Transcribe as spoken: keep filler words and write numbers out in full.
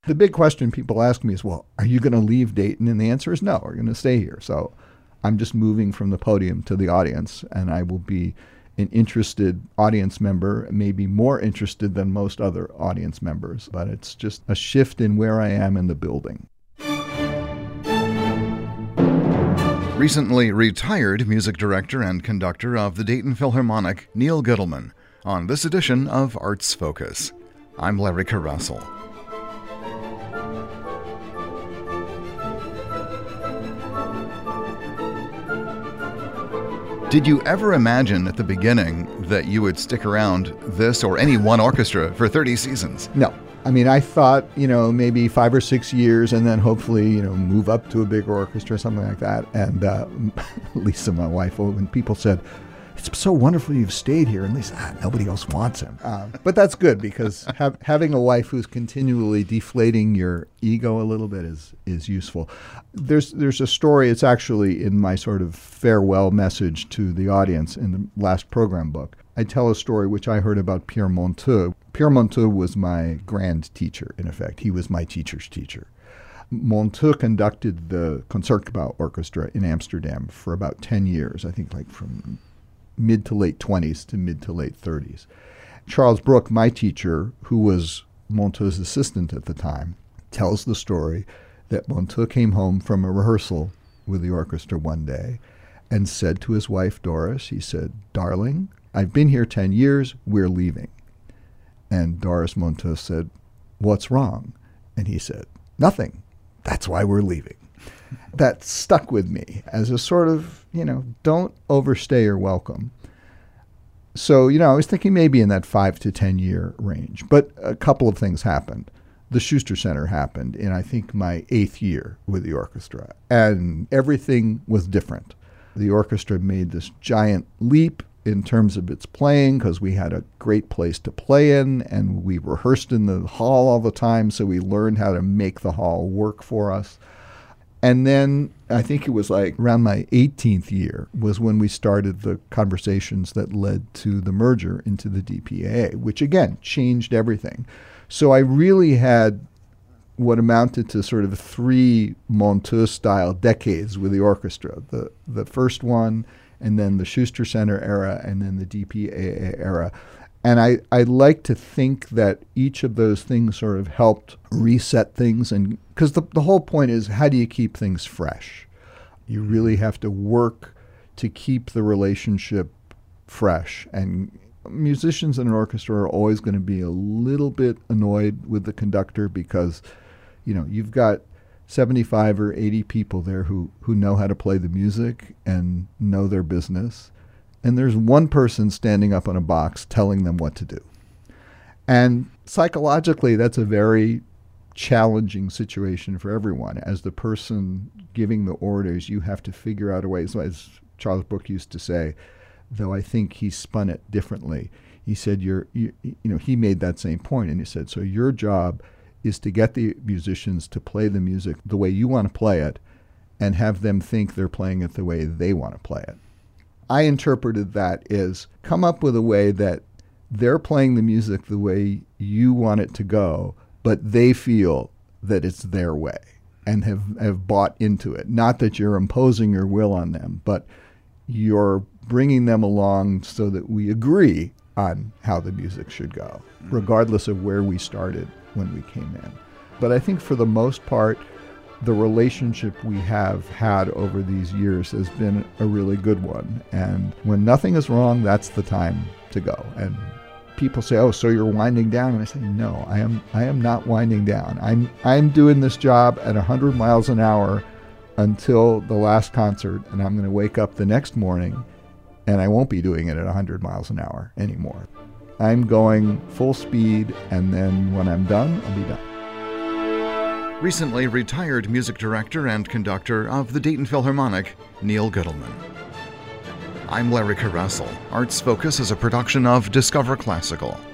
The big question people ask me is, well, are you going to leave Dayton? And the answer is no, we're going to stay here. So I'm just moving from the podium to the audience, and I will be an interested audience member, maybe more interested than most other audience members. But it's just a shift in where I am in the building. Recently retired music director and conductor of the Dayton Philharmonic, Neil Gittleman, on this edition of Arts Focus. I'm Larry Carrussell. Did you ever imagine at the beginning that you would stick around this or any one orchestra for thirty seasons? No. I mean, I thought, you know, maybe five or six years and then hopefully, you know, move up to a bigger orchestra or something like that. And uh, Lisa, my wife, when people said, it's so wonderful you've stayed here, and Lisa, ah, nobody else wants him. Uh, but that's good because ha- having a wife who's continually deflating your ego a little bit is is useful. There's there's a story, it's actually in my sort of farewell message to the audience in the last program book. I tell a story which I heard about Pierre Monteux. Pierre Monteux was my grand teacher, in effect. He was my teacher's teacher. Monteux conducted the Concertgebouw Orchestra in Amsterdam for about ten years, I think like from mid to late twenties to mid to late thirties. Charles Brook, my teacher, who was Monteux's assistant at the time, tells the story that Monteux came home from a rehearsal with the orchestra one day and said to his wife, Doris, he said, darling, I've been here ten years, we're leaving. And Doris Monteux said, what's wrong? And he said, nothing. That's why we're leaving. That stuck with me as a sort of, you know, don't overstay your welcome. So, you know, I was thinking maybe in that five to ten year range. But a couple of things happened. The Schuster Center happened in, I think, my eighth year with the orchestra. And everything was different. The orchestra made this giant leap in terms of its playing because we had a great place to play in and we rehearsed in the hall all the time, so we learned how to make the hall work for us. And then I think it was like around my eighteenth year was when we started the conversations that led to the merger into the D P A A, which again changed everything. So I really had what amounted to sort of three Monteux-style decades with the orchestra. The the first one, and then the Schuster Center era, and then the D P A A era. And I, I like to think that each of those things sort of helped reset things. And because the, the whole point is, how do you keep things fresh? You really have to work to keep the relationship fresh. And musicians in an orchestra are always going to be a little bit annoyed with the conductor because, you know, you've got seventy-five or eighty people there who, who know how to play the music and know their business. And there's one person standing up on a box telling them what to do. And psychologically, that's a very challenging situation for everyone. As the person giving the orders, you have to figure out a way. So as Charles Brook used to say, though I think he spun it differently, he said, you're, you, you know, he made that same point, and he said, so your job is to get the musicians to play the music the way you want to play it and have them think they're playing it the way they want to play it. I interpreted that as come up with a way that they're playing the music the way you want it to go, but they feel that it's their way and have, have bought into it. Not that you're imposing your will on them, but you're bringing them along so that we agree on how the music should go, regardless of where we started when we came in. But I think for the most part, the relationship we have had over these years has been a really good one. And when nothing is wrong, that's the time to go. And people say, oh, so you're winding down? And I say, no, I am I am not winding down. I'm I'm doing this job at one hundred miles an hour until the last concert, and I'm going to wake up the next morning and I won't be doing it at one hundred miles an hour anymore. I'm going full speed, and then when I'm done, I'll be done. Recently retired music director and conductor of the Dayton Philharmonic, Neil Gittleman. I'm Larry Carrussell. Arts Focus is a production of Discover Classical.